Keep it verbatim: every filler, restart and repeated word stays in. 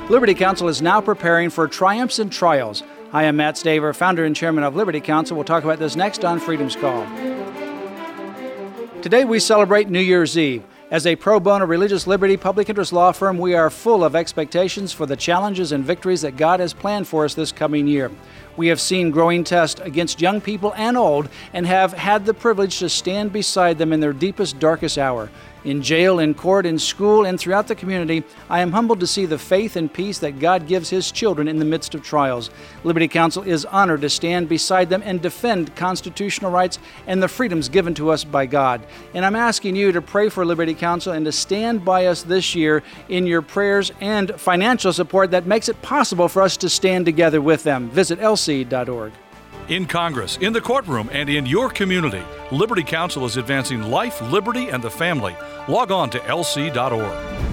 Liberty Counsel is now preparing for triumphs and trials. Hi, I'm Matt Staver, founder and chairman of Liberty Counsel. We'll talk about this next on Freedom's Call. Today we celebrate New Year's Eve. As a pro bono religious liberty public interest law firm, we are full of expectations for the challenges and victories that God has planned for us this coming year. We have seen growing tests against young people and old and have had the privilege to stand beside them in their deepest, darkest hour. In jail, in court, in school, and throughout the community, I am humbled to see the faith and peace that God gives His children in the midst of trials. Liberty Counsel is honored to stand beside them and defend constitutional rights and the freedoms given to us by God. And I'm asking you to pray for Liberty Counsel and to stand by us this year in your prayers and financial support that makes it possible for us to stand together with them. Visit L C dot org. In Congress, in the courtroom, and in your community, Liberty Counsel is advancing life, liberty, and the family. Log on to L C dot org.